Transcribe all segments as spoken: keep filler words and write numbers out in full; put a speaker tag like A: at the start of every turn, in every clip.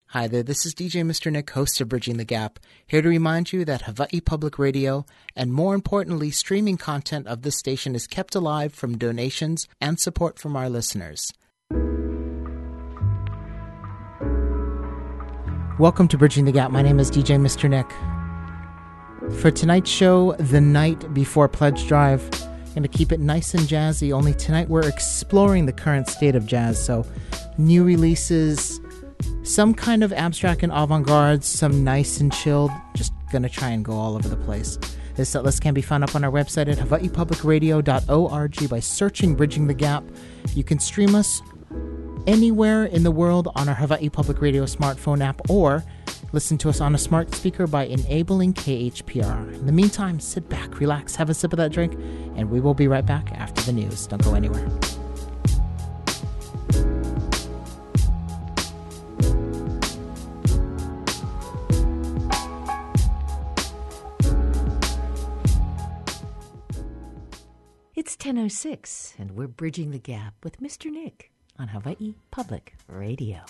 A: Hi there, this is D J Mister Nick, host of Bridging the Gap, here to remind you that Hawaii Public Radio, and more importantly, streaming content of this station is kept alive from donations and support from our listeners. Welcome to Bridging the Gap. My name is D J Mister Nick. For tonight's show, the night before Pledge Drive, I'm going to keep it nice and jazzy, only tonight we're exploring the current state of jazz, so new releases, some kind of abstract and avant-garde, some nice and chilled, just gonna try and go all over the place. This set list can be found up on our website at hawaii public radio dot org by searching Bridging the Gap. You can stream us anywhere in the world on our Hawaii Public Radio smartphone app, or listen to us on a smart speaker by enabling K H P R. In the meantime, sit back, relax, have a sip of that drink, and we will be right back after the news. Don't go anywhere.
B: It's ten oh six, and we're Bridging the Gap with Mister Nick on Hawaii Public Radio.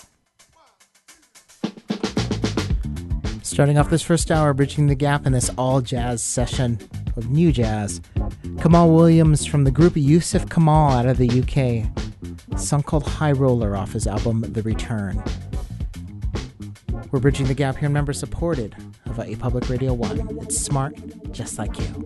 A: Starting off this first hour, Bridging the Gap in this all-jazz session of new jazz. Kamal Williams from the group Yusuf Kamal out of the U K. A song called High Roller off his album The Return. We're Bridging the Gap here, member-supported Hawaii Public Radio one. It's smart, just like you.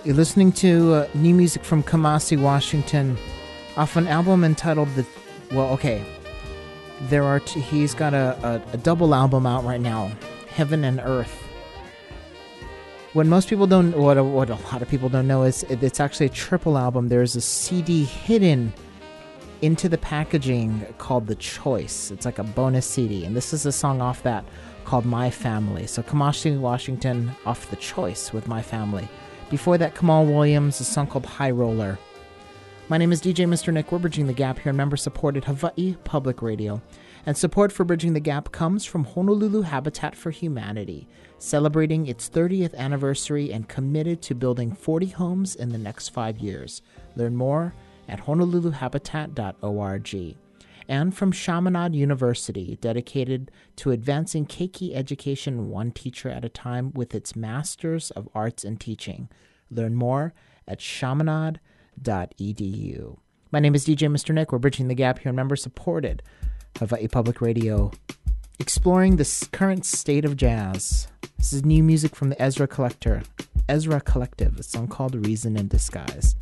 A: You're listening to uh, new music from Kamasi Washington off an album entitled The... Well, okay. There are t- he's got a, a, a double album out right now, Heaven and Earth. What most people don't... What a, what a lot of people don't know is it, it's actually a triple album. There's a C D hidden into the packaging called The Choice. It's like a bonus C D, and this is a song off that called My Family. So Kamasi Washington off The Choice with My Family. Before that, Kamal Williams, a song called High Roller. My name is D J Mister Nick. We're Bridging the Gap here on member-supported Hawaii Public Radio. And support for Bridging the Gap comes from Honolulu Habitat for Humanity, celebrating its thirtieth anniversary and committed to building forty homes in the next five years. Learn more at honolulu habitat dot org. And from Chaminade University, dedicated to advancing Keiki education one teacher at a time with its Masters of Arts in Teaching. Learn more at chaminade dot e d u. My name is D J Mister Nick. We're Bridging the Gap here on member-supported Hawaii Public Radio, exploring the current state of jazz. This is new music from the Ezra Collector, Ezra Collective, a song called Reason in Disguise.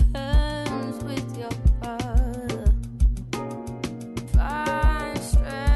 C: Find strength.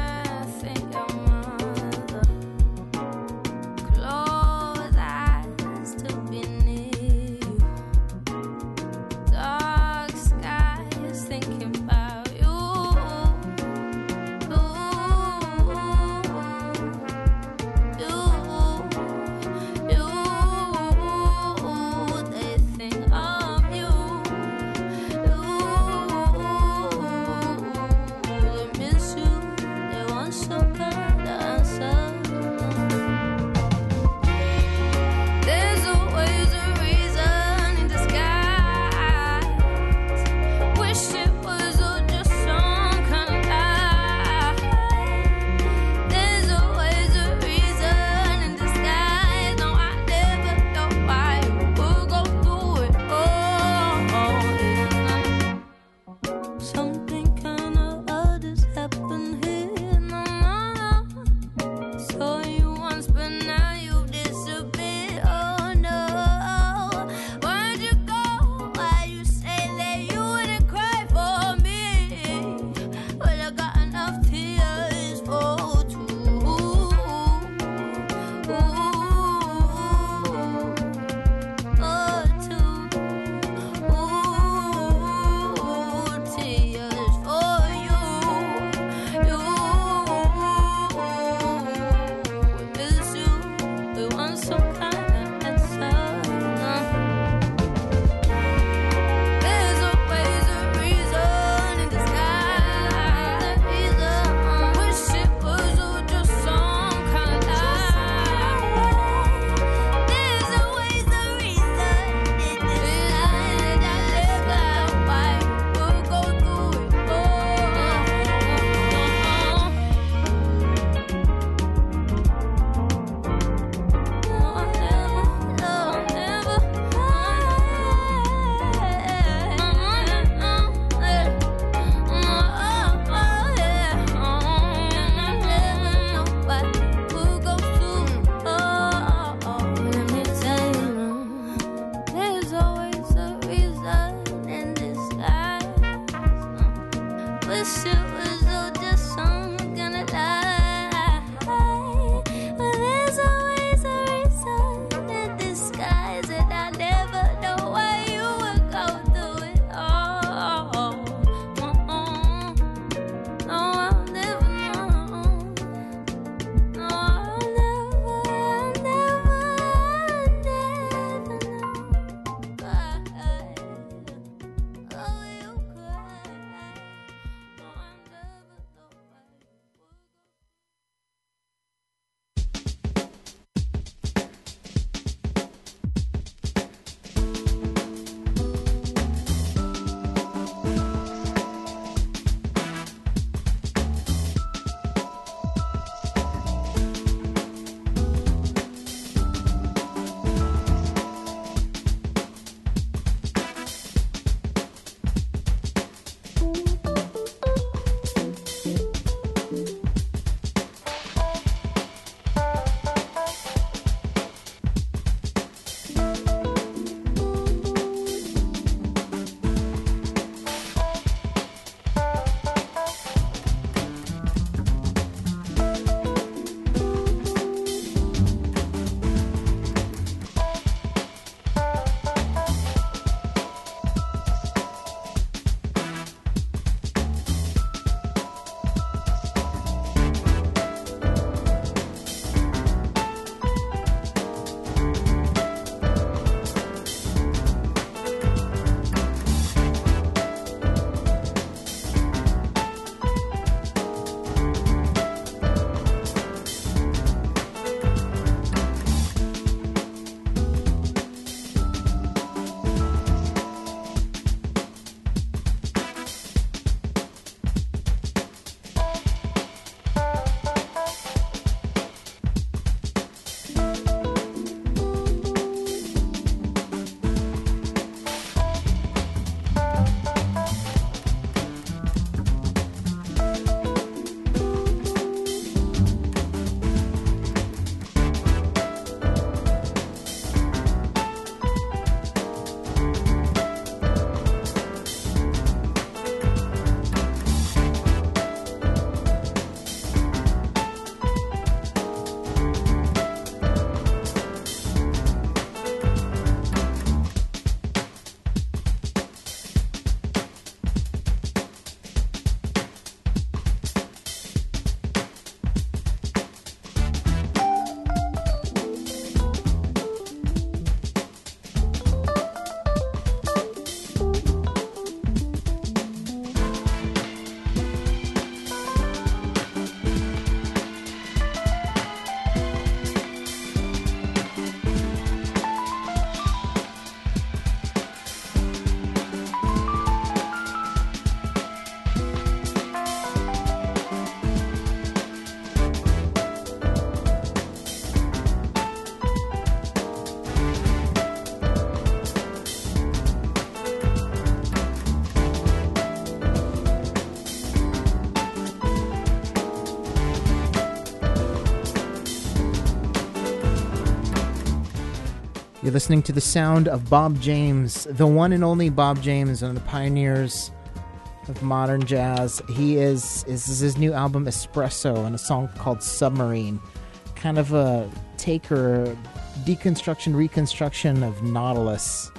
A: You're listening to the sound of Bob James, the one and only Bob James, one of the pioneers of modern jazz. He is, is, is his new album Espresso and a song called Submarine. Kind of a take or deconstruction, reconstruction of Nautilus.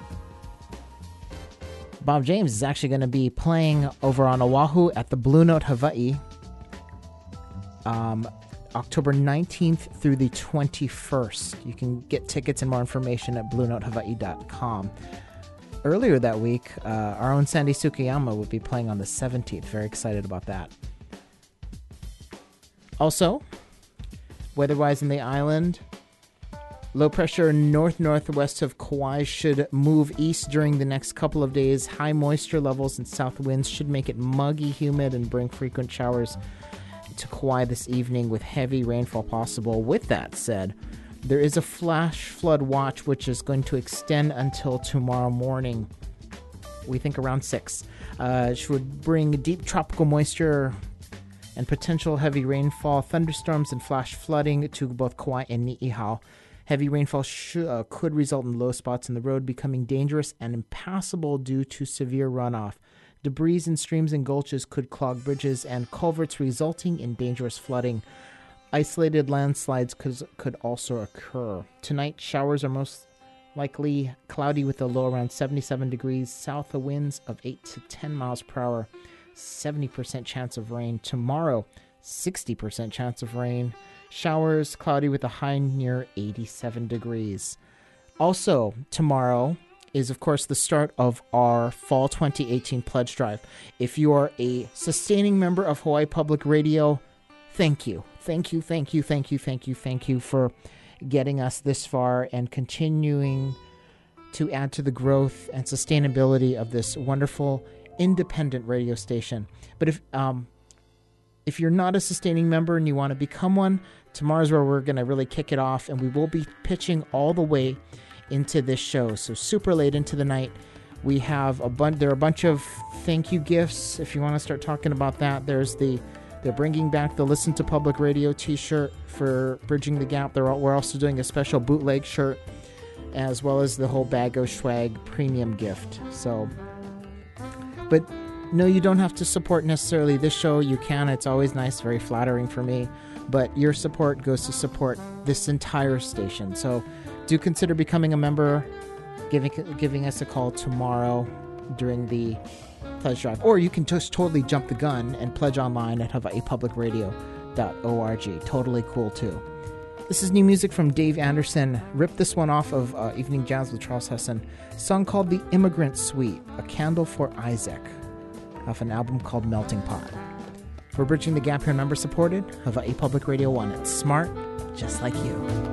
A: Bob James is actually going to be playing over on Oahu at the Blue Note Hawaii um, October nineteenth through the twenty-first. You can get tickets and more information at blue note hawaii dot com. Earlier that week, uh, our own Sandy Sukiyama would be playing on the seventeenth. Very excited about that. Also, weather-wise in the island, low pressure north-northwest of Kauai should move east during the next couple of days. High moisture levels and south winds should make it muggy, humid, and bring frequent showers to Kauai this evening with heavy rainfall possible. With that said, there is a flash flood watch which is going to extend until tomorrow morning. We think around six. Uh, it would bring deep tropical moisture and potential heavy rainfall, thunderstorms, and flash flooding to both Kauai and Ni'ihau. Heavy rainfall sh- uh, could result in low spots in the road becoming dangerous and impassable due to severe runoff. Debris in streams and gulches could clog bridges and culverts, resulting in dangerous flooding. Isolated landslides could, could also occur. Tonight, showers are most likely cloudy with a low around seventy-seven degrees, south of winds of eight to ten miles per hour, seventy percent chance of rain. Tomorrow, sixty percent chance of rain. Showers, cloudy with a high near eighty-seven degrees. Also, tomorrow is, of course, the start of our Fall twenty eighteen Pledge Drive. If you are a sustaining member of Hawaii Public Radio, thank you. Thank you, thank you, thank you, thank you, thank you for getting us this far and continuing to add to the growth and sustainability of this wonderful independent radio station. But if um, if you're not a sustaining member and you want to become one, tomorrow's where we're going to really kick it off, and we will be pitching all the way into this show. So super late into the night. We have a bunch, there are a bunch of thank you gifts. If you want to start talking about that, there's the, they're bringing back the Listen to Public Radio t-shirt for Bridging the Gap. They're all, we're also doing a special bootleg shirt, as well as the whole Bag O' Swag premium gift. So, but no, you don't have to support necessarily this show. You can. It's always nice, very flattering for me. But your support goes to support this entire station. So do consider becoming a member, giving giving us a call tomorrow during the pledge drive. Or you can just totally jump the gun and pledge online at hawaii public radio dot org. Totally cool, too. This is new music from Dave Anderson. Ripped this one off of uh, Evening Jazz with Charles Heston. A song called The Immigrant Suite, A Candle for Isaac, off an album called Melting Pot. We're Bridging the Gap here, member-supported, Hawaii Public Radio one. It's smart, just like you.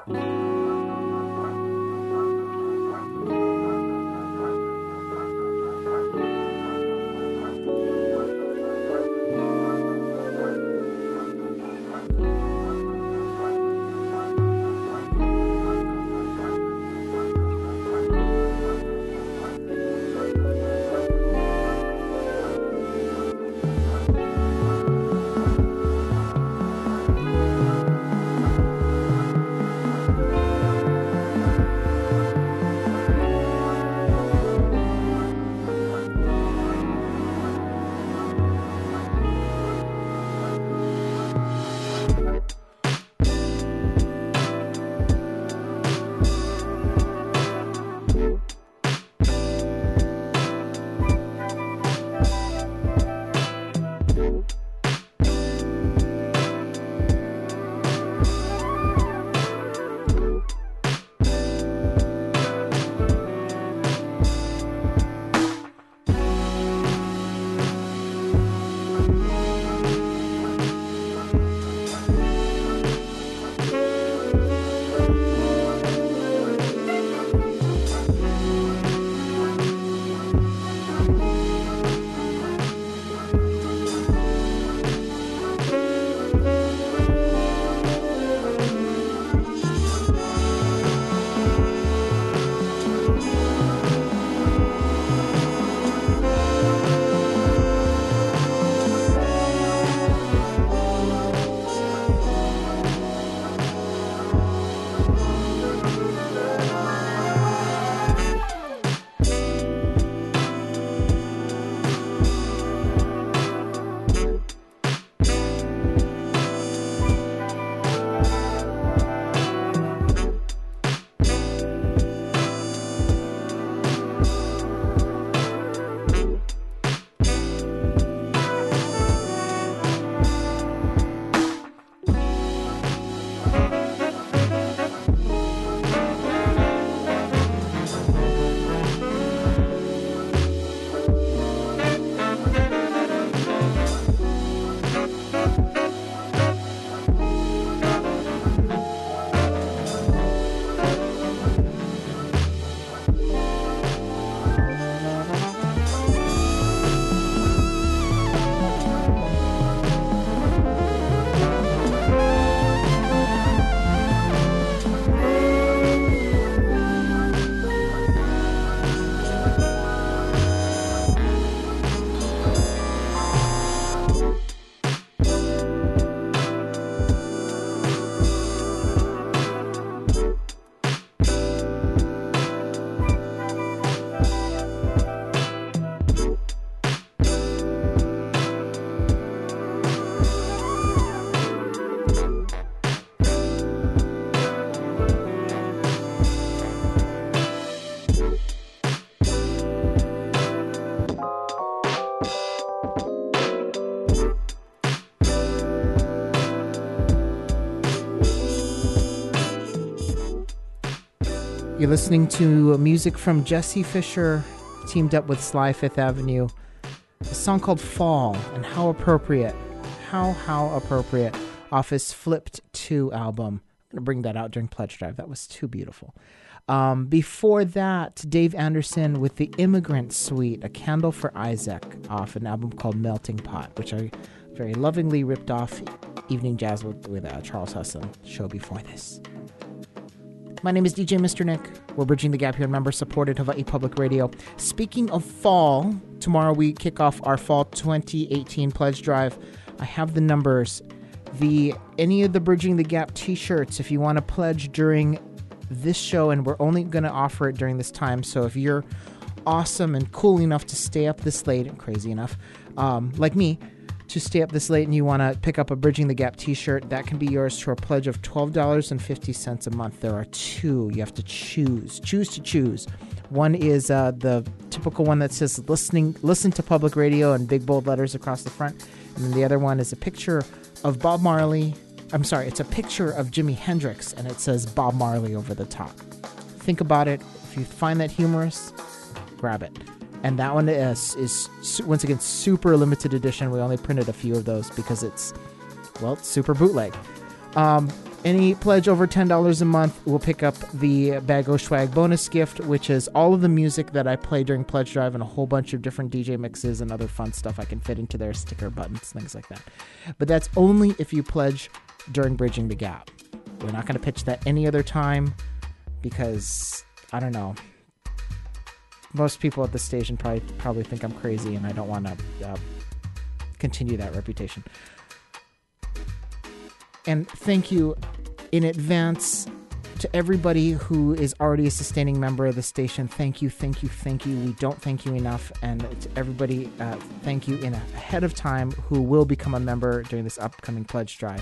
A: You're listening to music from Jesse Fisher, teamed up with Sly Fifth Avenue. A song called Fall, and how appropriate. How, how appropriate. Off his Flipped two album. I'm going to bring that out during Pledge Drive. That was too beautiful. Um, before that, Dave Anderson with the Immigrant Suite, A Candle for Isaac, off an album called Melting Pot, which I very lovingly ripped off Evening Jazz with, with uh, Charles Husson, show before this. My name is D J Mister Nick. We're bridging the gap here on member-supported Hawaii Public Radio. Speaking of fall, tomorrow we kick off our Fall twenty eighteen Pledge Drive. I have the numbers. The any of the Bridging the Gap t-shirts, if you want to pledge during this show, and we're only going to offer it during this time, so if you're awesome and cool enough to stay up this late, and crazy enough, um, like me, to stay up this late and you want to pick up a Bridging the Gap t-shirt, that can be yours to a pledge of twelve dollars and fifty cents a month. There are two. You have to choose. Choose to choose. One is uh, the typical one that says listening, listen to public radio in big bold letters across the front. And then the other one is a picture of Bob Marley. I'm sorry, it's a picture of Jimi Hendrix, and it says Bob Marley over the top. Think about it. If you find that humorous, grab it. And that one is, is, once again, super limited edition. We only printed a few of those because it's, well, it's super bootleg. Um, Any pledge over ten dollars a month will pick up the Bag O Swag bonus gift, which is all of the music that I play during Pledge Drive and a whole bunch of different D J mixes and other fun stuff I can fit into their sticker buttons, things like that. But that's only if you pledge during Bridging the Gap. We're not going to pitch that any other time because, I don't know, most people at the station probably probably think I'm crazy and I don't want to uh, continue that reputation. And thank you in advance to everybody who is already a sustaining member of the station. Thank you, thank you, thank you. We don't thank you enough. And to everybody, uh, thank you in ahead of time who will become a member during this upcoming pledge drive.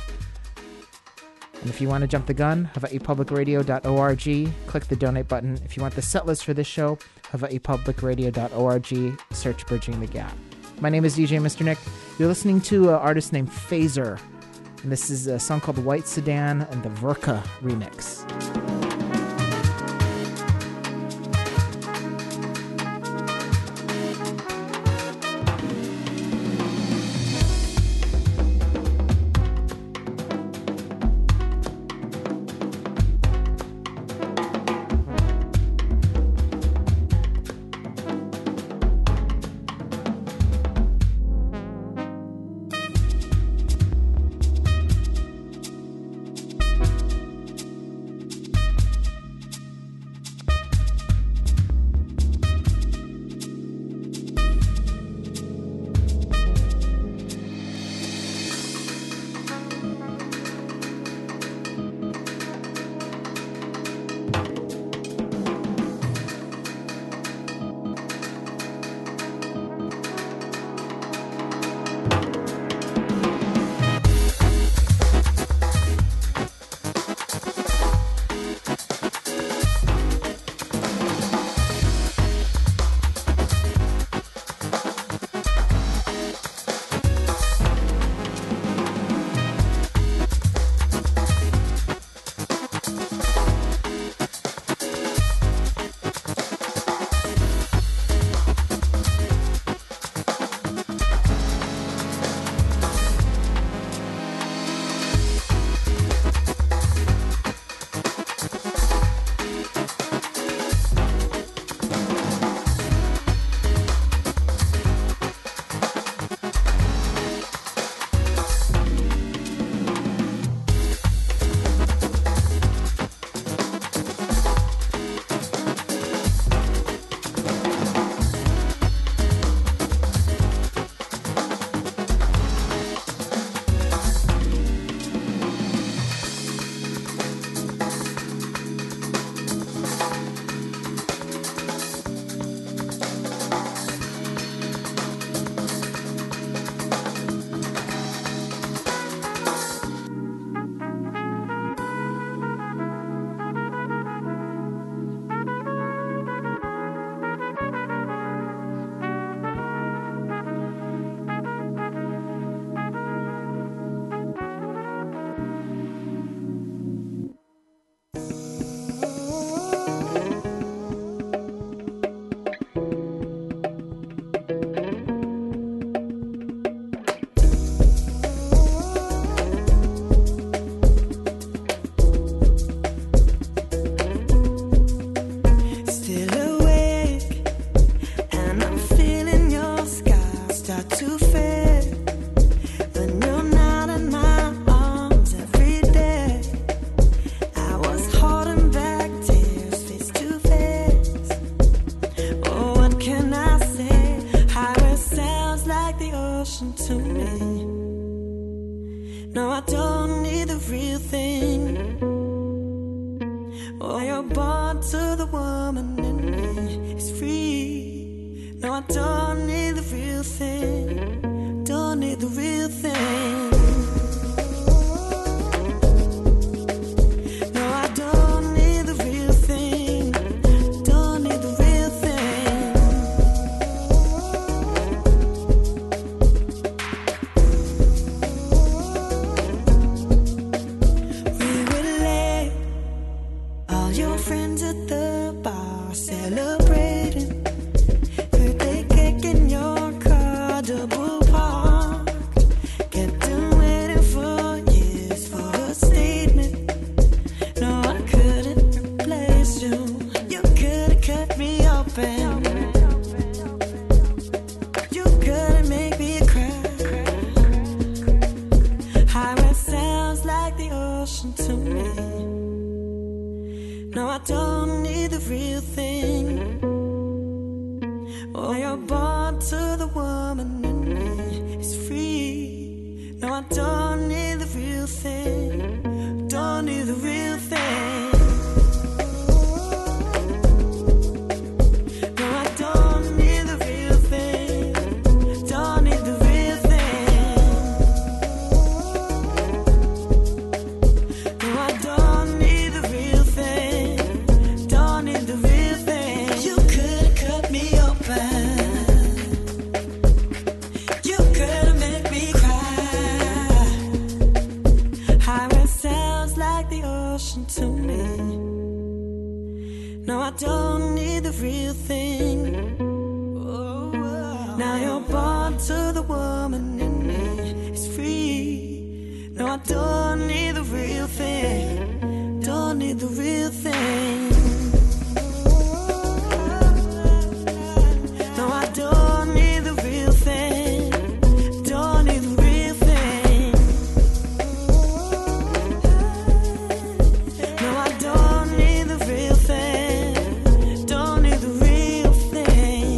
A: And if you want to jump the gun, hawaii public radio dot org, click the donate button. If you want the set list for this show, hawaii public radio dot org, search Bridging the Gap. My name is D J Mister Nick. You're listening to an artist named Phaser. And this is a song called White Sedan and the Verka remix.
C: Birthday cake in your car, double park. Get to ocean to me. No, I don't need the real thing. Oh, you're born to the woman in me. It's free. No, I don't need the real thing. Don't need the real thing. To me, no, I don't need the real thing. Oh, wow. Now you're born to the woman in me. It's free. No, I don't need the real thing. Don't need the real thing. No, I don't need the real thing. Don't need the real thing. No, I don't need the real thing. Don't need the real thing.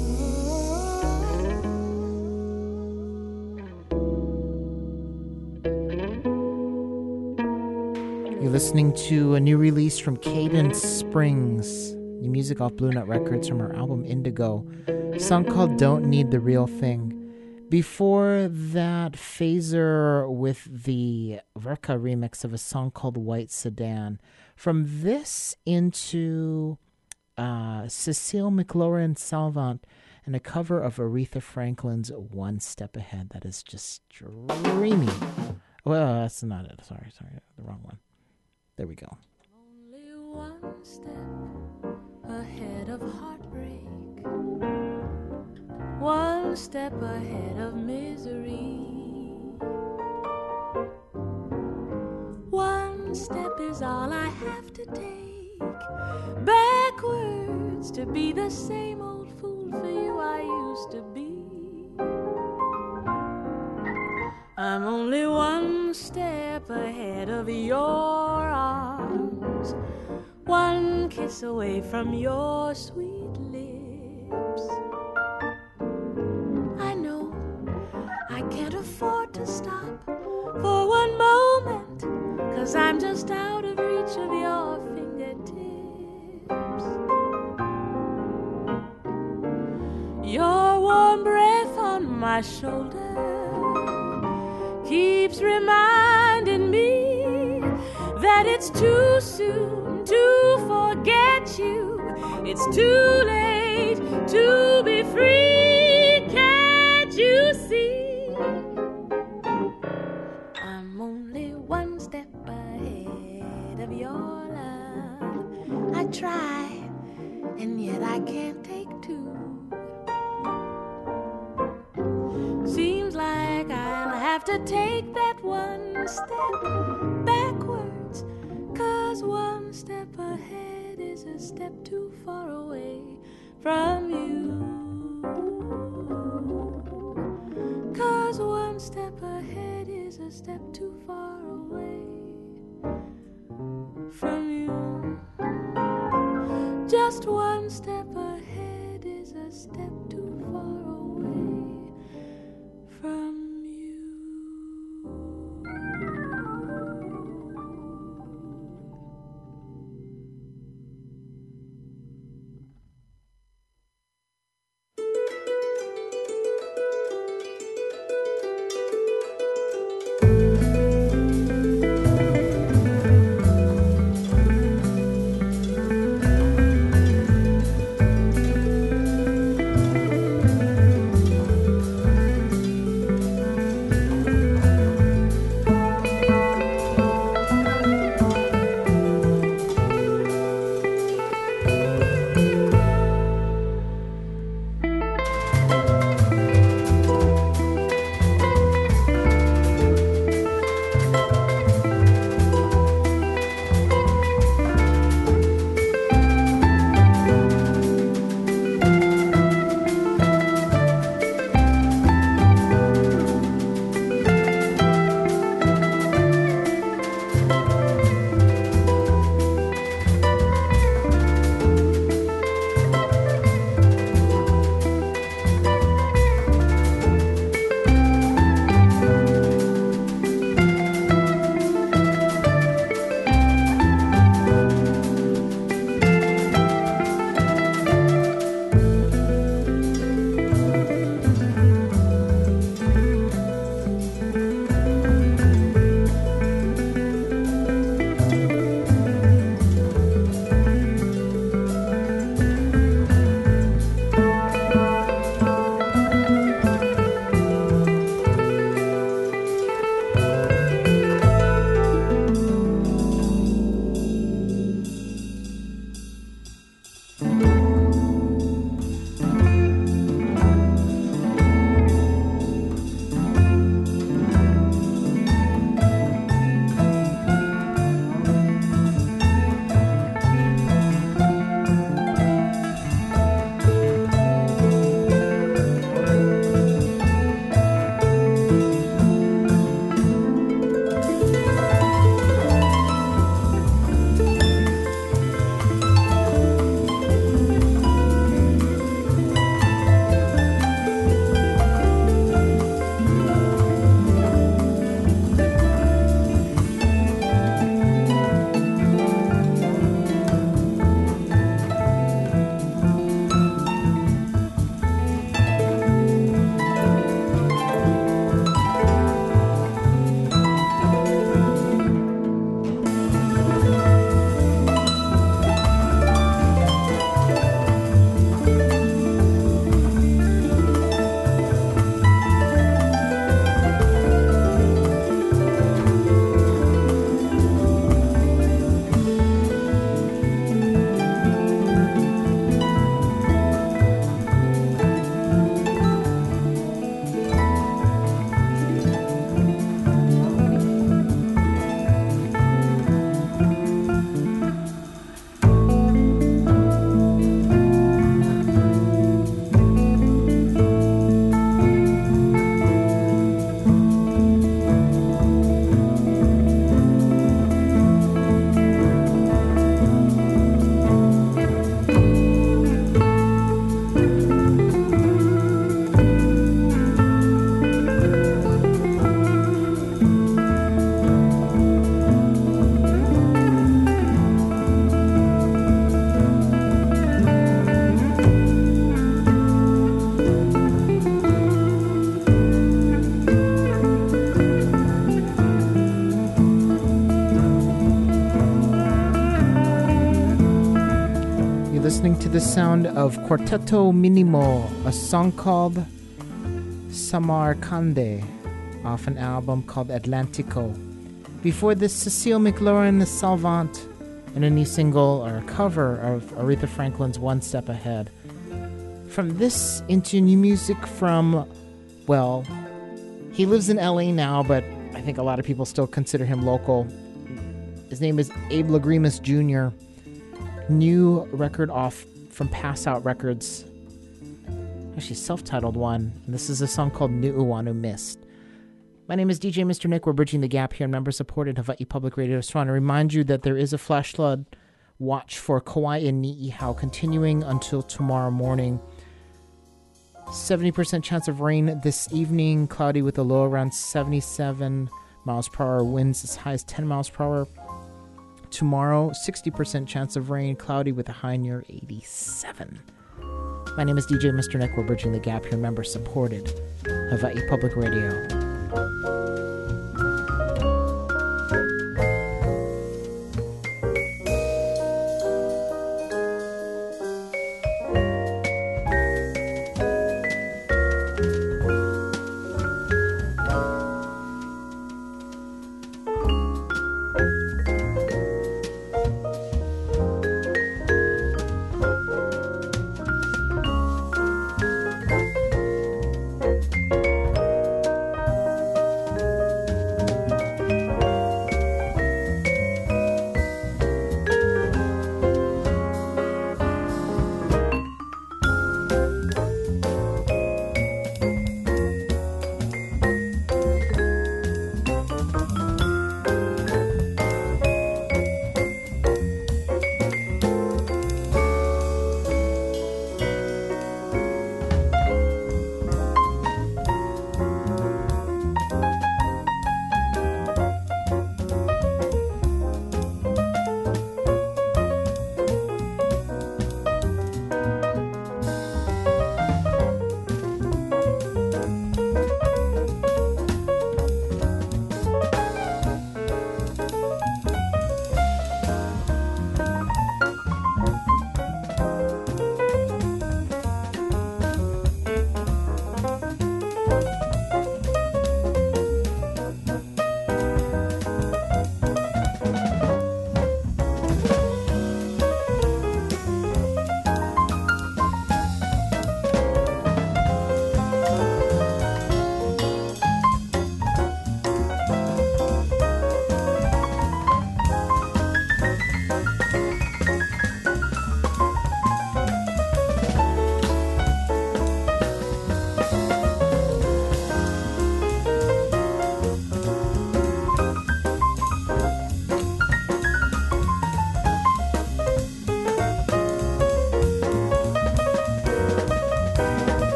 A: You're listening to a new release from Cadence Springs, new music off Blue Note Records from her album Indigo, a song called Don't Need the Real Thing. Before that, Phaser with the Verka remix of a song called White Sedan. From this into uh, Cecile McLaurin Salvant and a cover of Aretha Franklin's One Step Ahead. That is just dreamy. Well, that's not it. Sorry, sorry, the wrong one. There we go.
D: Only one step ahead of heartbreak, one step ahead of misery. One step is all I have to take, backwards to be the same old fool for you I used to be. I'm only one step ahead of your arms, one kiss away from your sweet lips. I know I can't afford to stop for one moment, 'cause I'm just out of reach of your fingertips. Your warm breath on my shoulder keeps reminding me that it's too soon to forget you. It's too late to be free. Can't you see? I'm only one step ahead of your love. I try, and yet I can't take two. Seems like I'll have to take that one step backwards, 'cause one step ahead is a step too far away from you. 'Cause one step ahead is a step too far away from you. Just one step ahead is a step too far away from you.
A: listening to the sound of Quarteto Minimo, a song called Samarcande, off an album called Atlantico. Before this, Cecile McLaurin Salvant, and a new single or a cover of Aretha Franklin's One Step Ahead. From this into new music from, well, he lives in L A now, but I think a lot of people still consider him local. His name is Abe Lagrimas Junior New record off from Pass Out Records. Actually, self-titled one. And this is a song called Nu'uanu Mist. My name is D J Mister Nick. We're bridging the gap here in member-supported Hawaii Public Radio. Just want to remind you that there is a flash flood watch for Kauai and Ni'ihau continuing until tomorrow morning. seventy percent chance of rain this evening. Cloudy with a low around seventy-seven miles per hour. Winds as high as ten miles per hour. Tomorrow, sixty percent chance of rain, cloudy with a high near eighty-seven. My name is D J Mister Nick. We're bridging the gap here, member supported Hawaii Public Radio.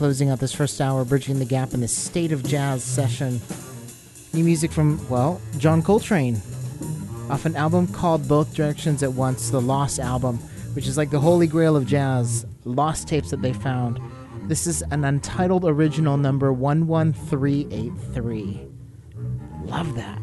A: closing out this first hour, bridging the gap in the State of Jazz session. New music from, well, John Coltrane, off an album called Both Directions at Once, the Lost album, which is like the holy grail of jazz, lost tapes that they found. This is an untitled original, number one one three eight three. Love that.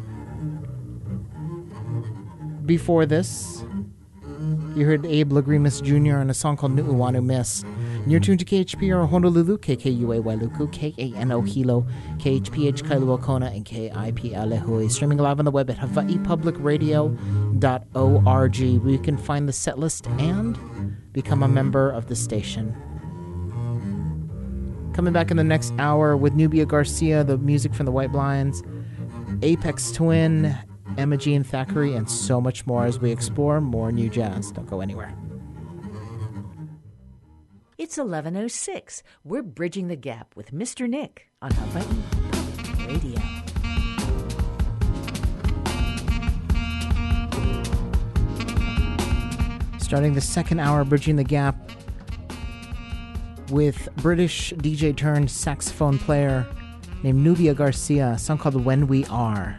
A: Before this, you heard Abe Lagrimas Junior on a song called Nu'uanu Miss. And you're tuned to K H P R Honolulu, K K U A Wailuku, K A N O Hilo, K H P H Kailua Kona, and K I P Alehui. Streaming live on the web at hawaii public radio dot org, where you can find the set list and become a member of the station. Coming back in the next hour with Nubia Garcia, the music from the White Blinds, Apex Twin, Emma Jean Thackeray, and so much more as we explore more new jazz. Don't go anywhere.
B: It's eleven oh six. We're bridging the gap with Mister Nick on Hawaii Public Radio.
A: Starting the second hour, bridging the gap with British D J turned saxophone player named Nubia Garcia, a song called When We Are.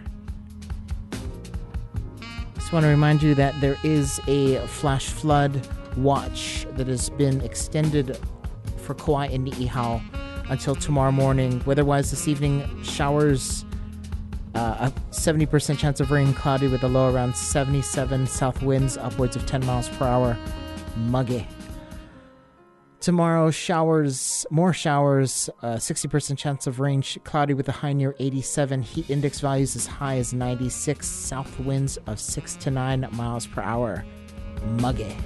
A: Just want to remind you that there is a flash flood watch that has been extended for Kauai and Ni'ihau until tomorrow morning. Weather-wise this evening, showers, uh, a seventy percent chance of rain, cloudy with a low around seventy-seven, south winds upwards of ten miles per hour, muggy. Tomorrow, showers, more showers, uh, sixty percent chance of rain, cloudy with a high near eighty-seven, heat index values as high as ninety-six, south winds of six to nine miles per hour, muggy.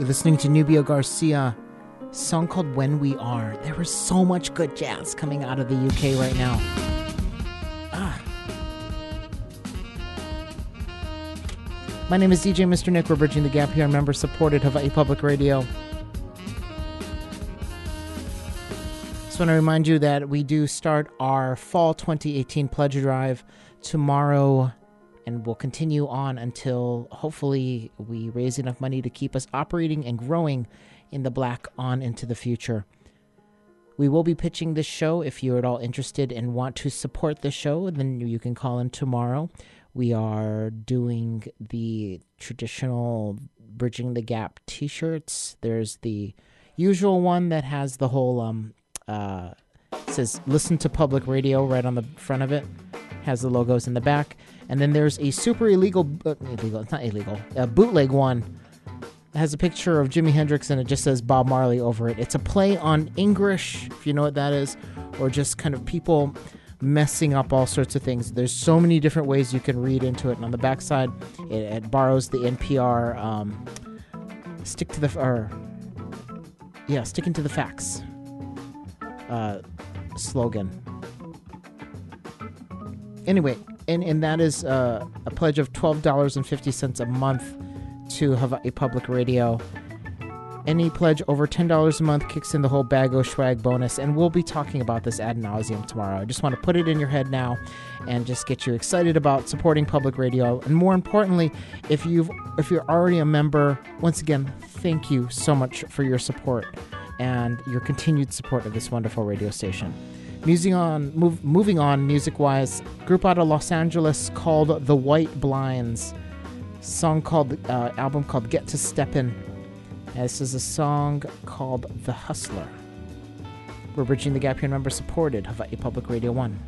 A: listening to Nubia Garcia, a song called When We Are. There is so much good jazz coming out of the U K right now. Ah. My name is D J Mister Nick. We're bridging the gap here on member-supported Hawaii Public Radio. Just want to remind you that we do start our Fall twenty eighteen Pledge Drive tomorrow, and we'll continue on until hopefully we raise enough money to keep us operating and growing in the black on into the future. We will be pitching this show. If you're at all interested and want to support the show, then you can call in tomorrow. We are doing the traditional Bridging the Gap t-shirts. There's the usual one that has the whole, um, uh, says listen to public radio right on the front of it. Has the logos in the back. And then there's a super illegal, uh, illegal, it's not illegal, a bootleg one. It has a picture of Jimi Hendrix and it just says Bob Marley over it. It's a play on English, if you know what that is, or just kind of people messing up all sorts of things. There's so many different ways you can read into it. And on the backside, it, it borrows the N P R um, stick to the, or yeah, sticking to the facts uh, slogan. Anyway, and, and that is uh, a pledge of twelve dollars and fifty cents a month to Hawaii Public Radio. Any pledge over ten dollars a month kicks in the whole bag o' swag bonus, and we'll be talking about this ad nauseum tomorrow. I just want to put it in your head now and just get you excited about supporting public radio. And more importantly, if you've if you're already a member, once again, thank you so much for your support and your continued support of this wonderful radio station. Music on, move, moving on, music-wise, group out of Los Angeles called The White Blinds. Song called, uh, album called Get to Steppin'. This is a song called The Hustler. We're bridging the gap here, member supported Hawaii Public Radio one.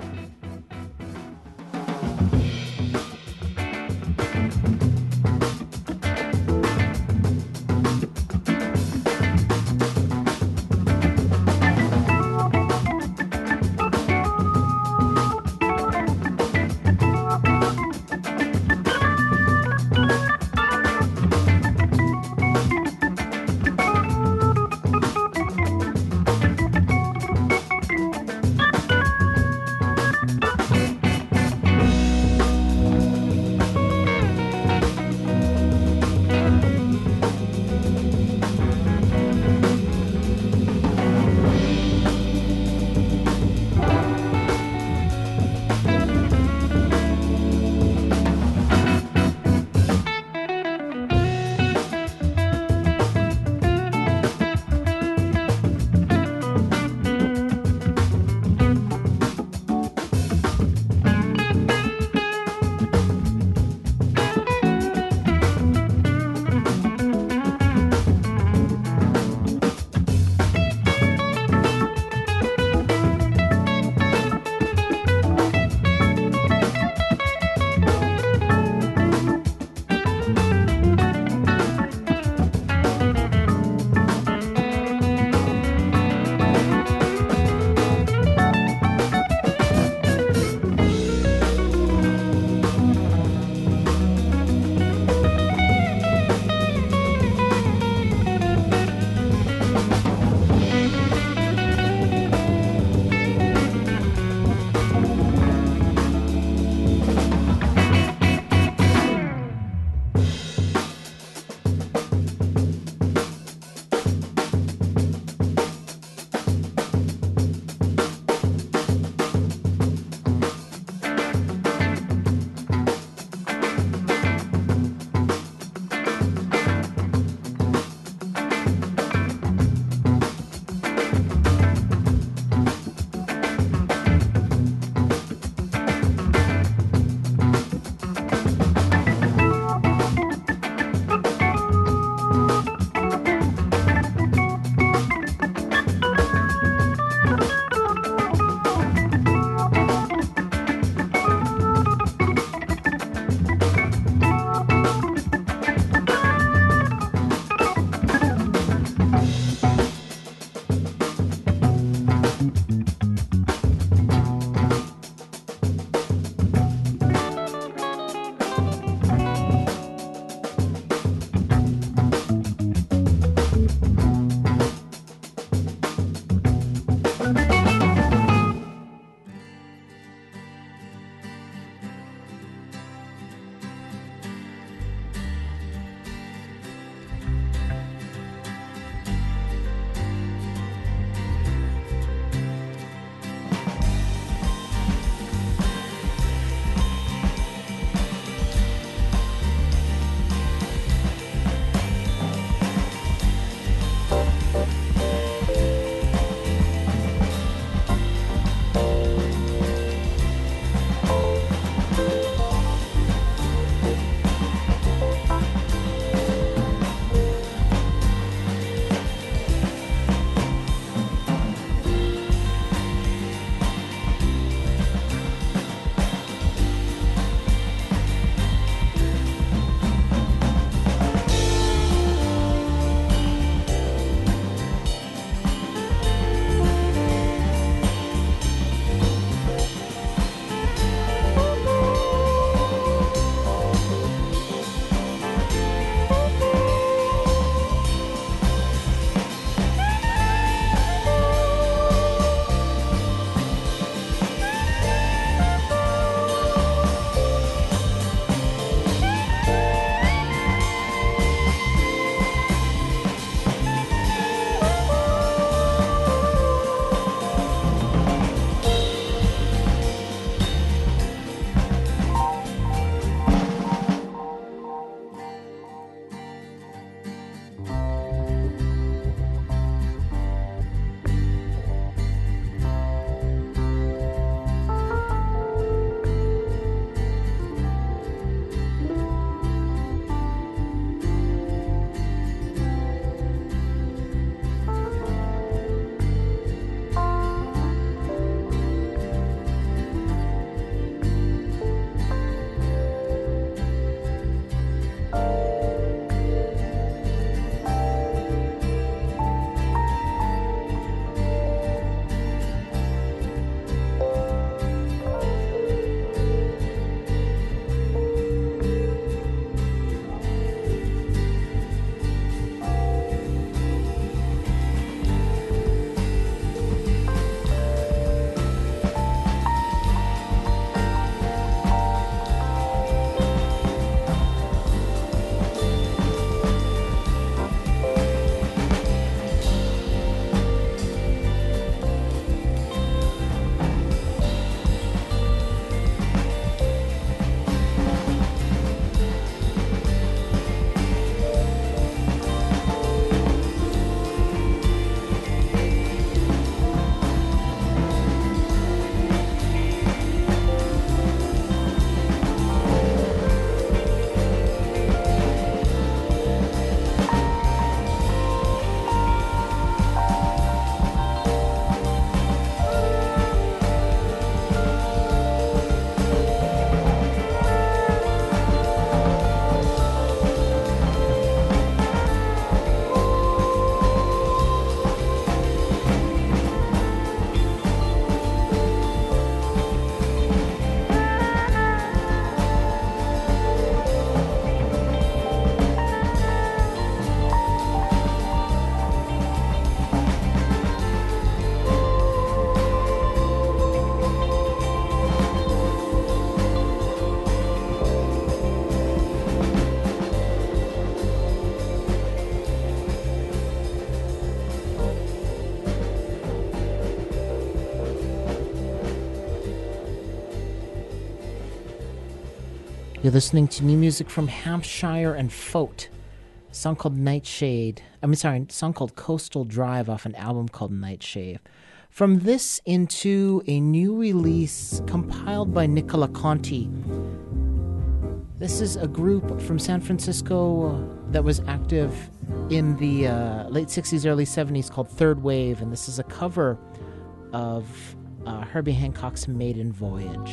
A: You're listening to new music from Hampshire and Fote. A song called Nightshade. I mean, sorry, a song called Coastal Drive off an album called Nightshade. From this into a new release compiled by Nicola Conti. This is a group from San Francisco that was active in the uh, late sixties, early seventies called Third Wave, and this is a cover of uh, Herbie Hancock's Maiden Voyage.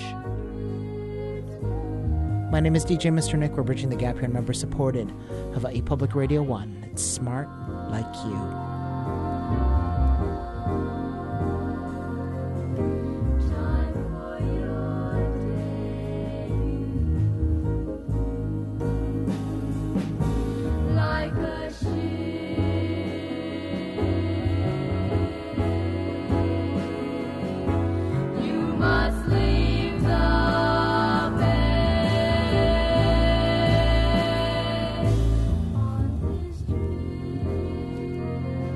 A: My name is D J Mister Nick. We're bridging the gap here, member-supported Hawaii Public Radio one. It's smart like you.
E: Thank you.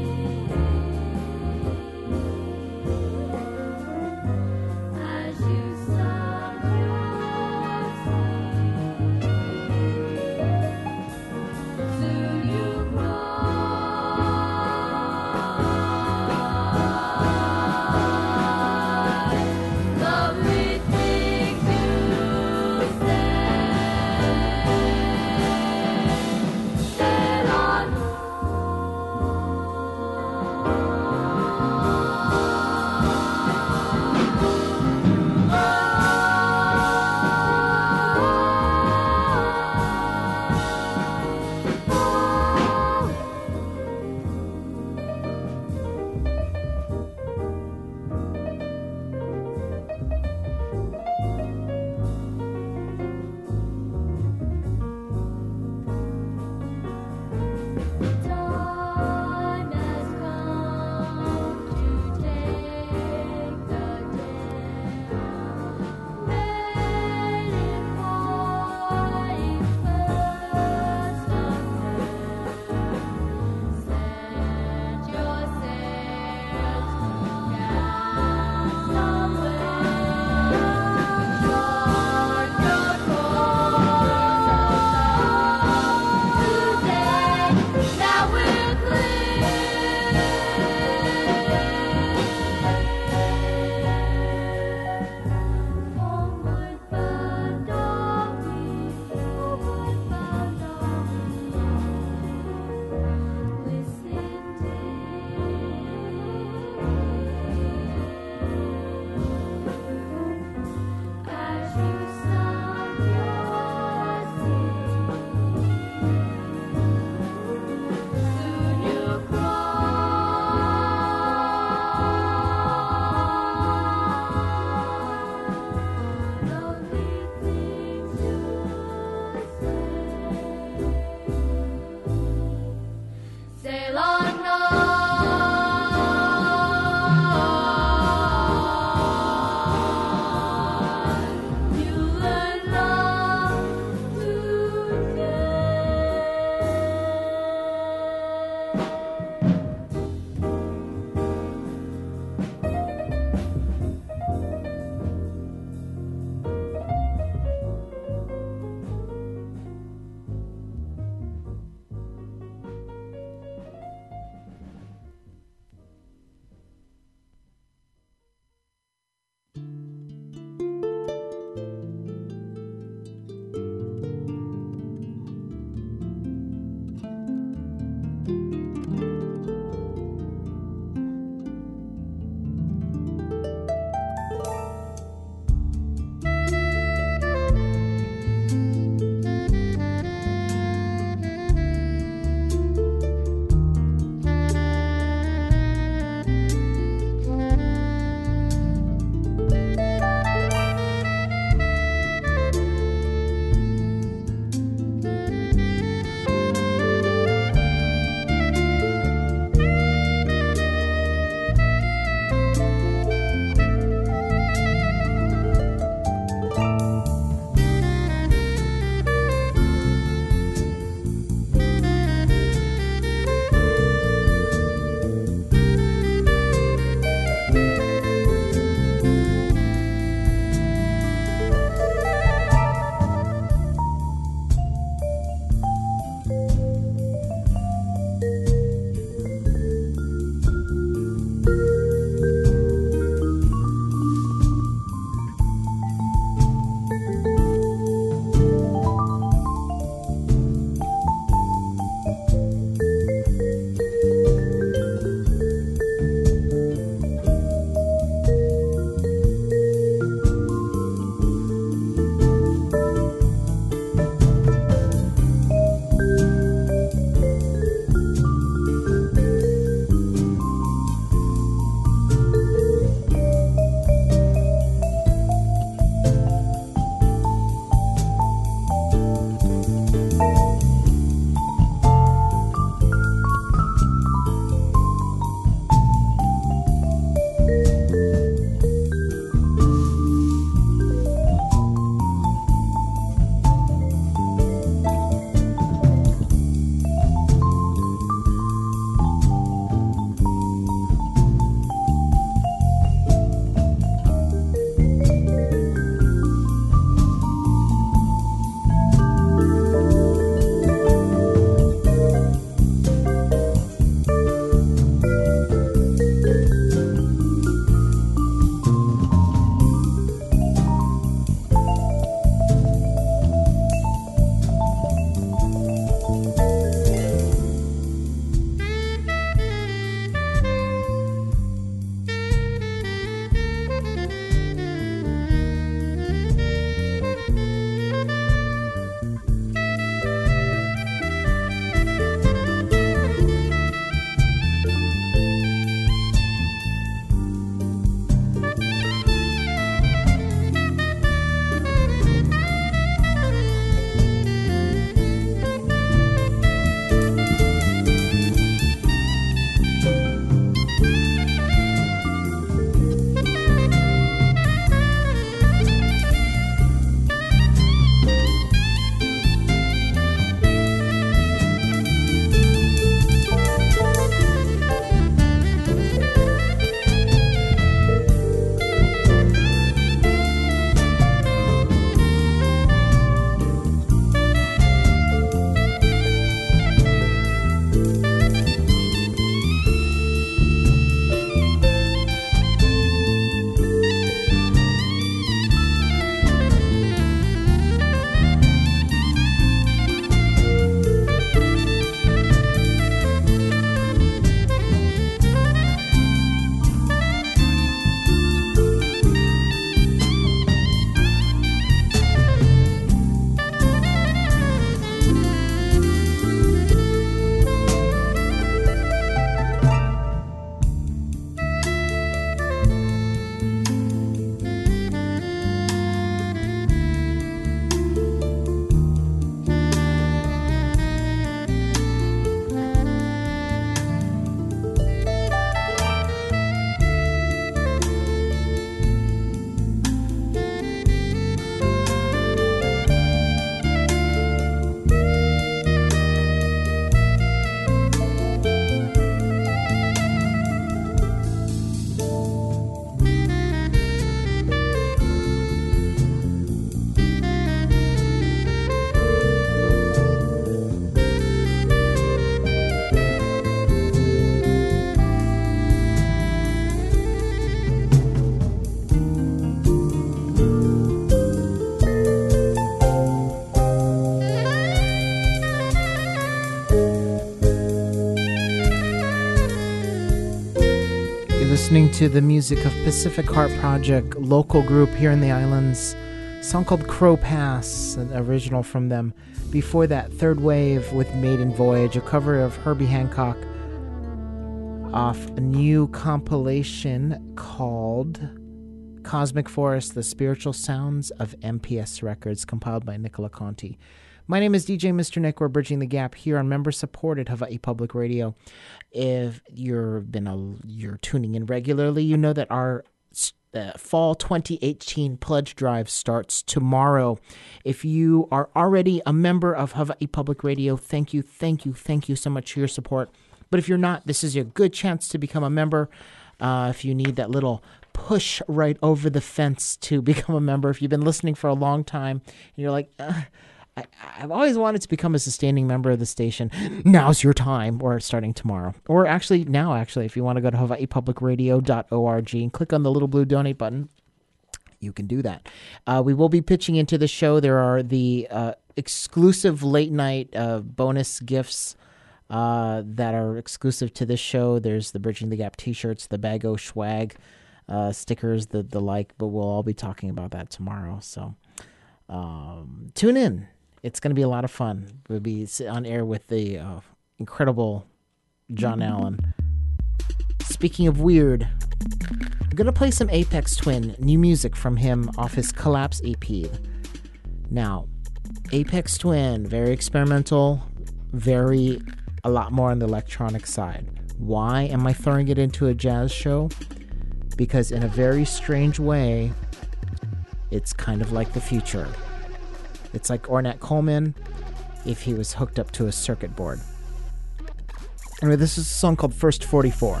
A: listening to the music of Pacific Heart Project, local group here in the islands. A song called Crow Pass, an original from them. Before that, Third Wave with Maiden Voyage, a cover of Herbie Hancock off a new compilation called Cosmic Forest, The Spiritual Sounds of M P S Records, compiled by Nicola Conti. My name is D J Mister Nick. We're bridging the gap here on member-supported Hawaii Public Radio. If you've been a, you're tuning in regularly, you know that our uh, fall twenty eighteen pledge drive starts tomorrow. If you are already a member of Hawaii Public Radio, thank you, thank you, thank you so much for your support. But if you're not, this is a good chance to become a member. Uh, if you need that little push right over the fence to become a member, if you've been listening for a long time and you're like, uh, I, I've always wanted to become a sustaining member of the station, now's your time, or starting tomorrow. Or actually now, actually, if you want to go to hawaii public radio dot org and click on the little blue donate button, you can do that. Uh, we will be pitching into the show. There are the uh, exclusive late night uh, bonus gifts uh, that are exclusive to this show. There's the Bridging the Gap t-shirts, the Bag O Swag uh, stickers, the, the like, but we'll all be talking about that tomorrow. So um, tune in. It's going to be a lot of fun. We'll be on air with the uh, incredible John Allen. Speaking of weird, I'm going to play some Aphex Twin, new music from him off his Collapse E P. Now, Aphex Twin, very experimental, very, a lot more on the electronic side. Why am I throwing it into a jazz show? Because in a very strange way, it's kind of like the future. It's like Ornette Coleman if he was hooked up to a circuit board. Anyway, this is a song called First forty-four.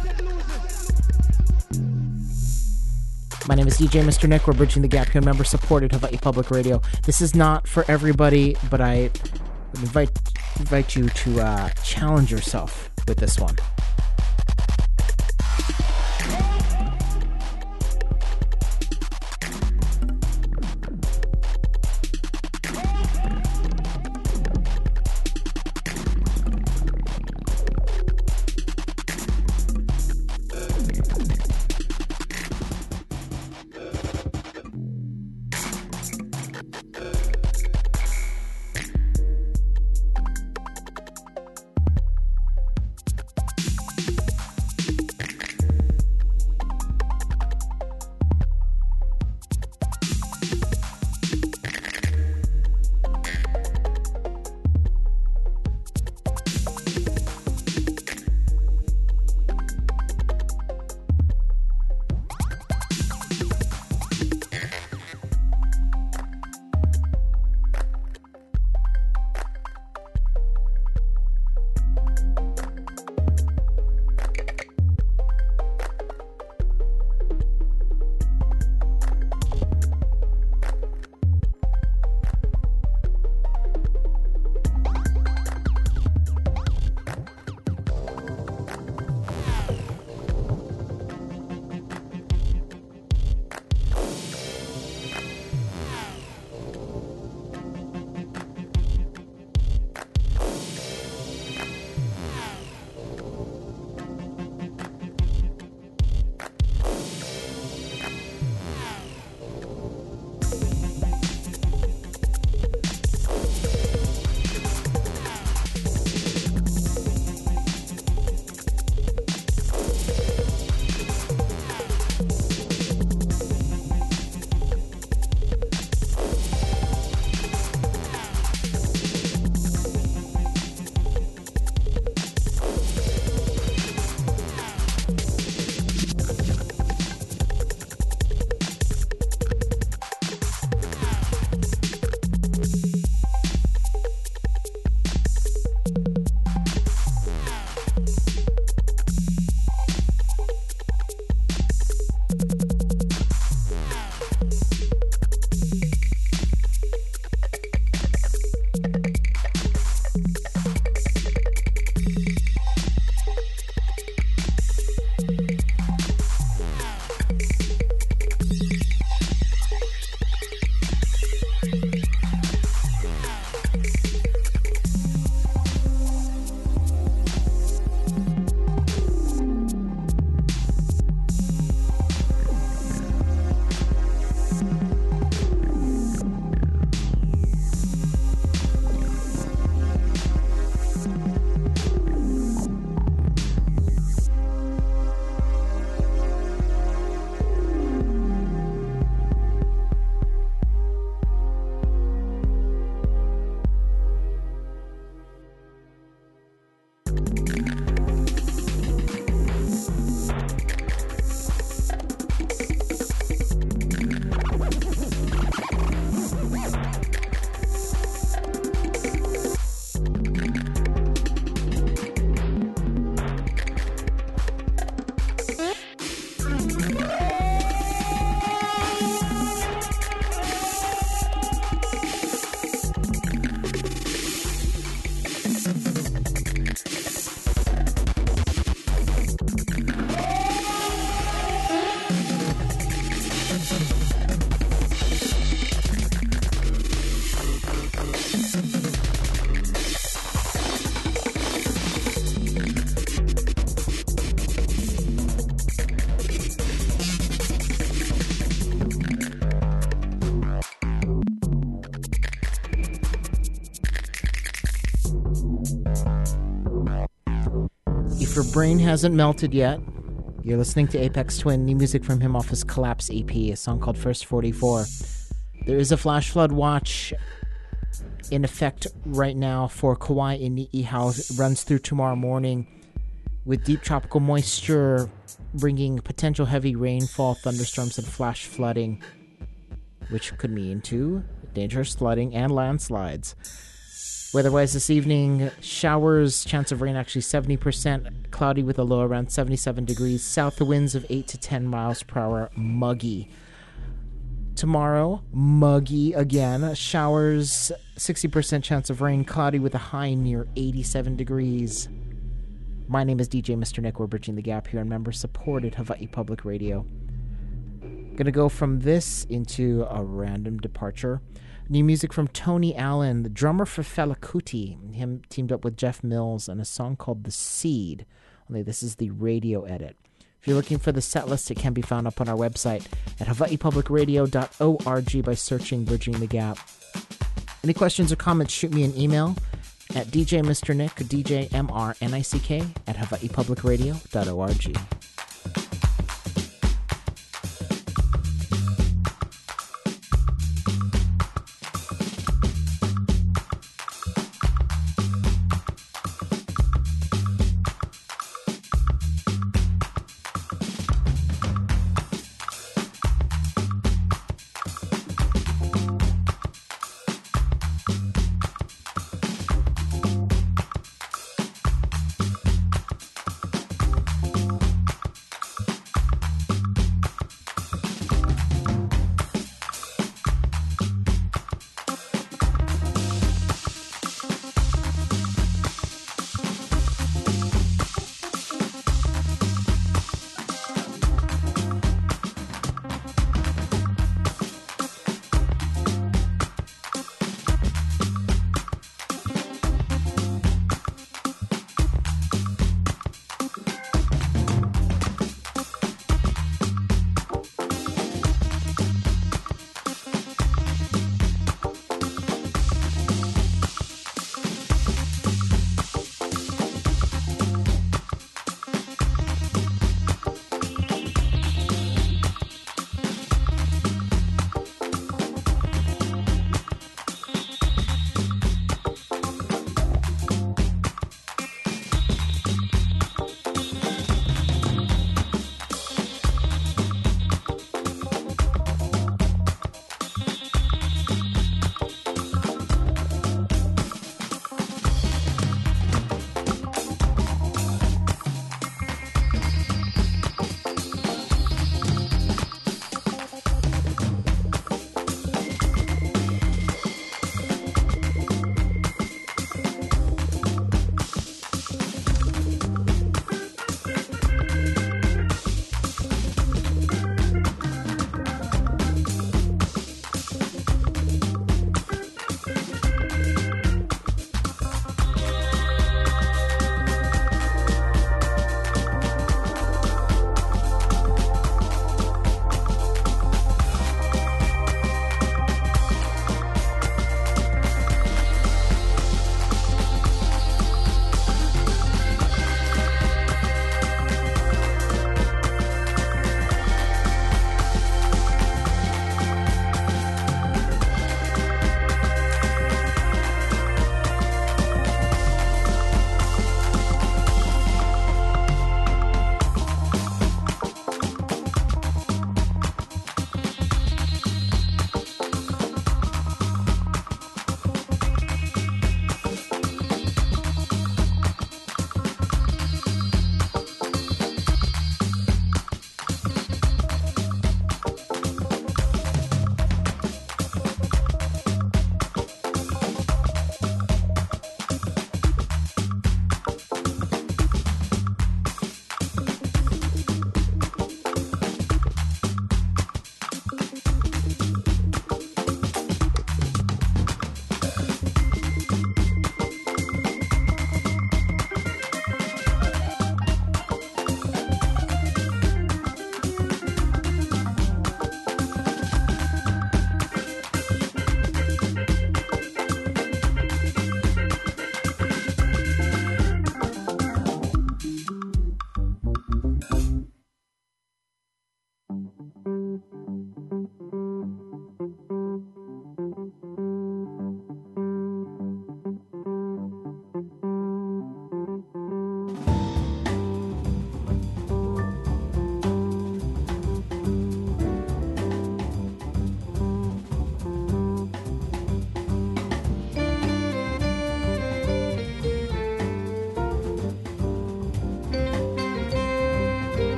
A: My name is D J Mister Nick. We're bridging the gap here, member supported Hawaii Public Radio. This is not for everybody, but I invite invite you to uh, challenge yourself with this one. Your brain hasn't melted yet. You're listening to Aphex Twin, new music from him off his Collapse E P, a song called First forty-four. There is a flash flood watch in effect right now for Kauai and Ni'ihau. It runs through tomorrow morning with deep tropical moisture bringing potential heavy rainfall, thunderstorms, and flash flooding, which could mean to dangerous flooding and landslides. Weather-wise this evening, showers, chance of rain actually seventy percent, cloudy with a low around seventy-seven degrees, south winds of eight to ten miles per hour, muggy. Tomorrow, muggy again, showers, sixty percent chance of rain, cloudy with a high near eighty-seven degrees. My name is D J Mister Nick. We're bridging the gap here on member-supported Hawaii Public Radio. Gonna go from this into a random departure. New music from Tony Allen, the drummer for Fela Kuti. Him teamed up with Jeff Mills on a song called The Seed. Only this is the radio edit. If you're looking for the set list, it can be found up on our website at hawaii public radio dot org by searching Bridging the Gap. Any questions or comments, shoot me an email at D J Mister Nick, D J M R N I C K, at hawaii public radio dot org.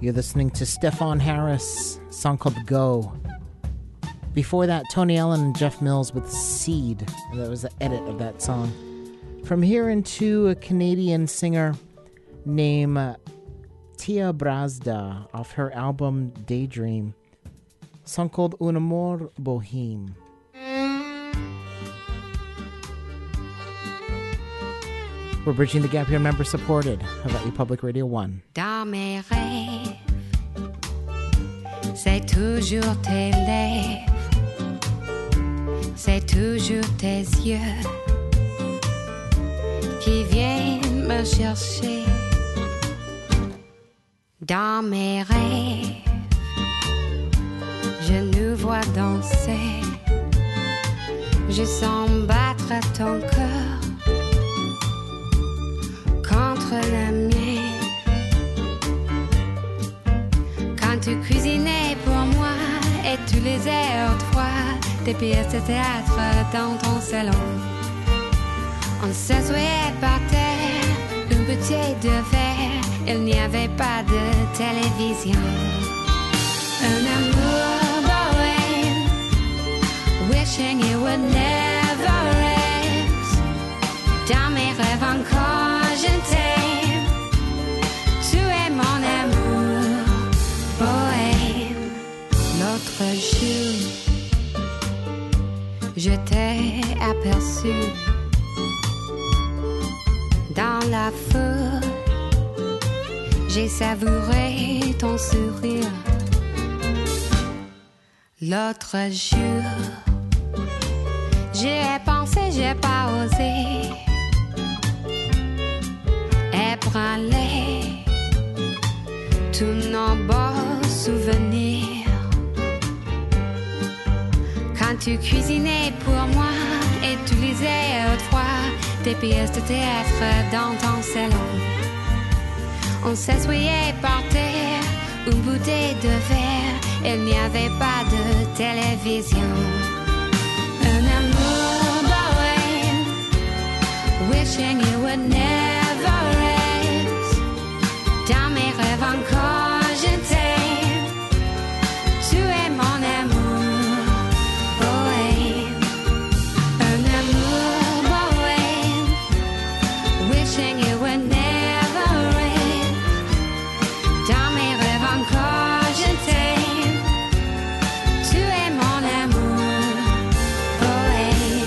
A: You're listening to Stefan Harris, a song called Go. Before that, Tony Allen and Jeff Mills with Seed. That was the edit of that song. From here into a Canadian singer named uh, Tia Brazda off her album Daydream. A song called Un Amor Boheme. We're bridging the gap here, member supported. Hawaii Public Radio one.
E: Dans mes rêves, c'est toujours tes lèvres, c'est toujours tes yeux qui viennent me chercher. Dans mes rêves, je nous vois danser, je sens battre ton cœur contre la mienne. Quand tu cuisinais pour moi et tu les heures toi des pièces de théâtre dans ton salon, on s'assoyait par terre, une bouteille de verre, il n'y avait pas de télévision. Un amour bohème, wishing it would never end. Dans mes rêves encore je t'aime, tu es mon amour bohème. L'autre jour, je t'ai aperçu dans la foule, j'ai savouré ton sourire. L'autre jour, j'y ai pensé, j'ai pas osé ébranler tous nos beaux souvenirs. Quand tu cuisinais pour moi et tu lisais autrefois des pièces de théâtre dans ton salon, on s'assoyait par terre, une bouteille de verre, il n'y avait pas de télévision. Un amour bohème, wishing it would never end. Dans mes rêves encore je t'aime, tu es mon amour bohème. Un amour bohème, wishing it would never end. Dans mes rêves encore je t'aime, tu es mon amour bohème.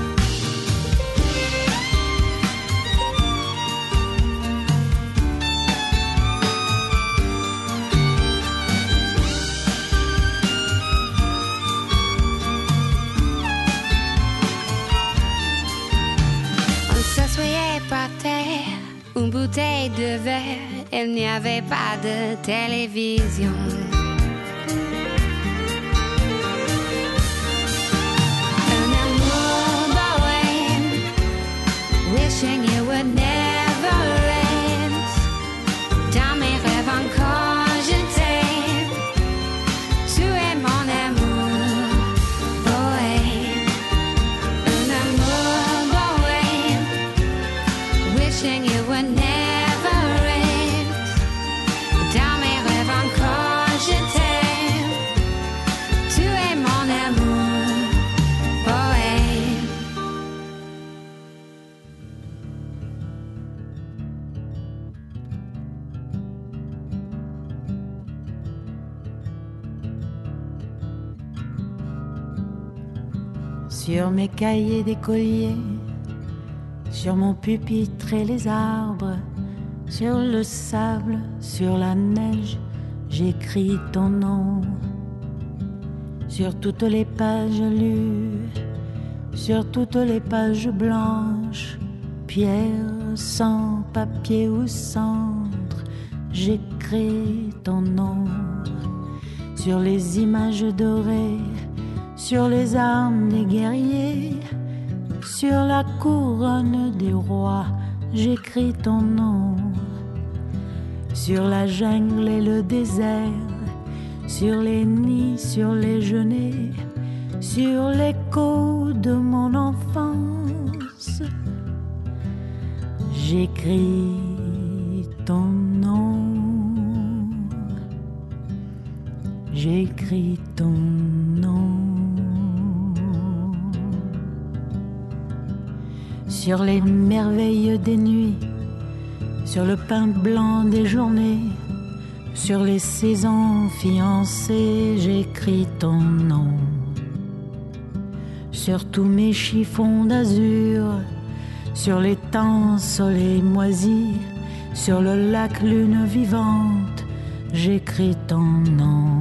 E: On s'assoyait par terre, une bouteille de verre, il n'y avait pas de télévision. Un amour bohème, wishing it would never end. Dans mes rêves encore je t'aime, tu es mon amour bohème. Un amour bohème, wishing it would never end. Dans mes rêves encore je t'aime, tu es mon amour bohème.
F: Sur mes cahiers d'écolier, sur mon pupitre et les arbres, sur le sable, sur la neige, j'écris ton nom. Sur toutes les pages lues, sur toutes les pages blanches, pierre, sang, papier ou cendre, j'écris ton nom. Sur les images dorées, sur les armes des guerriers, sur la couronne des rois, j'écris ton nom. Sur la jungle et le désert, sur les nids, sur les genêts, sur l'écho de mon enfance, j'écris ton nom. j'écris ton nom. Sur les merveilles des nuits, sur le pain blanc des journées, sur les saisons fiancées, j'écris ton nom. Sur tous mes chiffons d'azur, sur les temps soleil moisis, sur le lac lune vivante, j'écris ton nom.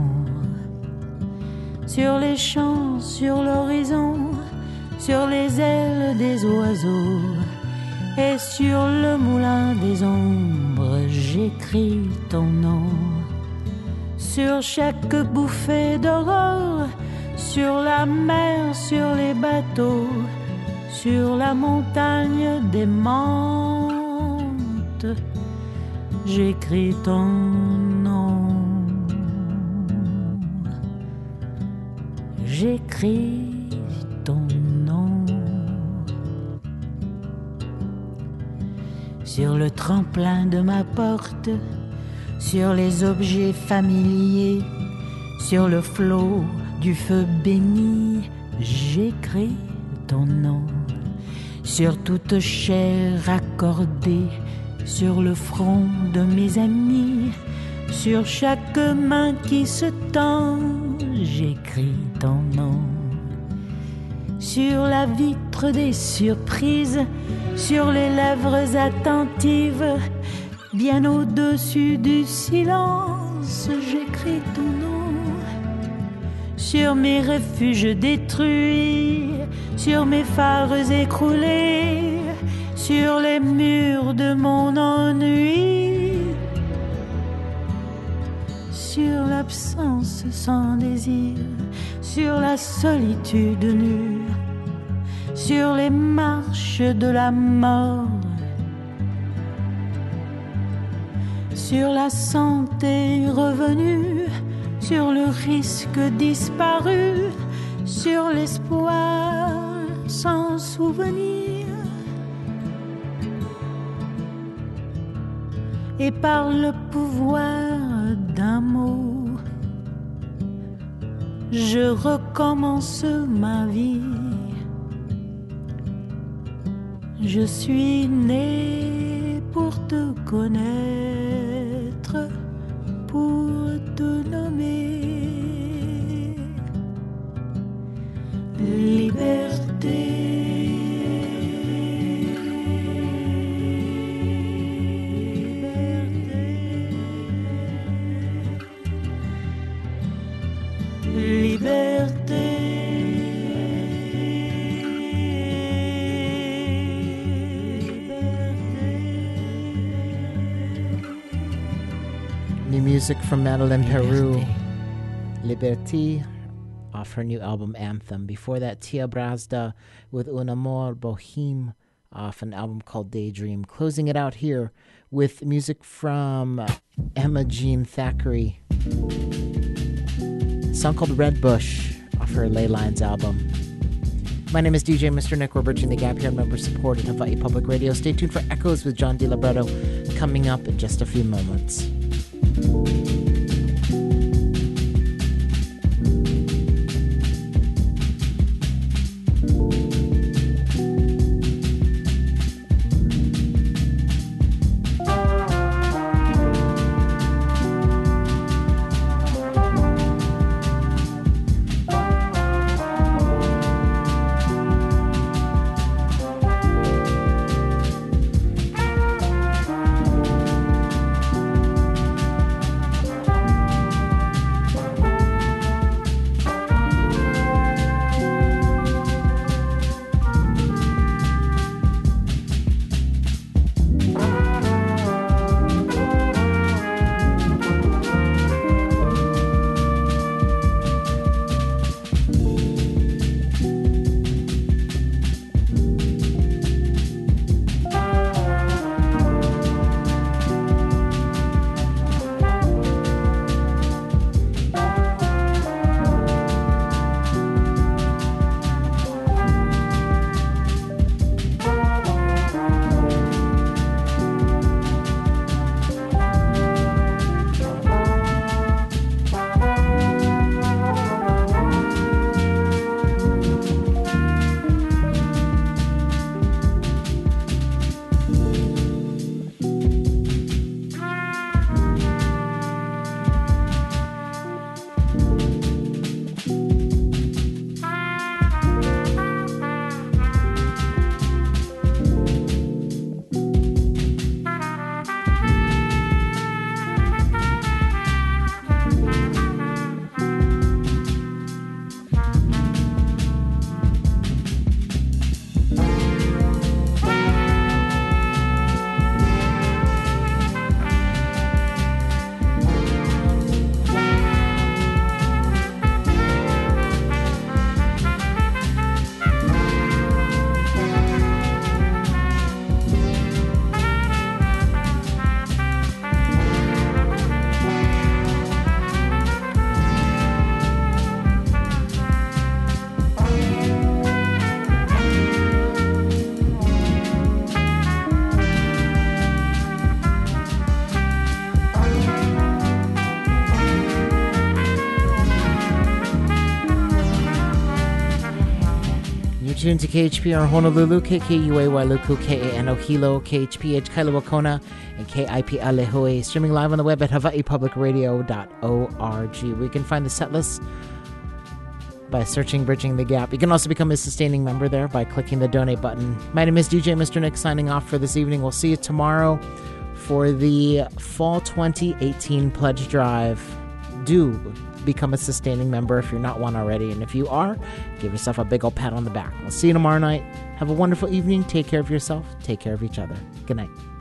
F: Sur les champs, sur l'horizon, sur les ailes des oiseaux et sur le moulin des ombres, j'écris ton nom. Sur chaque bouffée d'aurore, sur la mer, sur les bateaux, sur la montagne des menthes, j'écris ton nom. J'écris ton nom. Sur le tremplin de ma porte, sur les objets familiers, sur le flot du feu béni, j'écris ton nom. Sur toute chair accordée, sur le front de mes amis, sur chaque main qui se tend, j'écris ton nom. Sur la vitre des surprises, sur les lèvres attentives, bien au-dessus du silence, j'écris ton nom. Sur mes refuges détruits, sur mes phares écroulés, sur les murs de mon ennui, sur l'absence sans désir, sur la solitude nue, sur les marches de la mort, sur la santé revenue, sur le risque disparu, sur l'espoir sans souvenir. Et par le pouvoir d'un mot, je recommence ma vie. Je suis né pour te connaître, pour te nommer. Liberté.
A: New music from Madeleine Peru, Liberté, off her new album Anthem. Before that, Tia Brazda with Un Amor Boheme off an album called Daydream. Closing it out here with music from Emma Jean Thackeray, a song called Red Bush off her Ley Lines album. My name is D J Mister Nick. We're bridging the gap here, member-supported Hawaii Public Radio. Stay tuned for Echoes with John DiLibretto coming up in just a few moments. tuned to K H P R Honolulu, K K U A Wailuku, K A N O Hilo, K H P H Kailua Kona, and K I P Alehoe, streaming live on the web at hawaii public radio dot org. We can find the set list by searching Bridging the Gap. You can also become a sustaining member there by clicking the donate button. My name is D J Mister Nick, signing off for this evening. We'll see you tomorrow for the Fall twenty eighteen Pledge Drive. Do become a sustaining member if you're not one already. And if you are, give yourself a big old pat on the back. We'll see you tomorrow night. Have a wonderful evening. Take care of yourself. Take care of each other. Good night.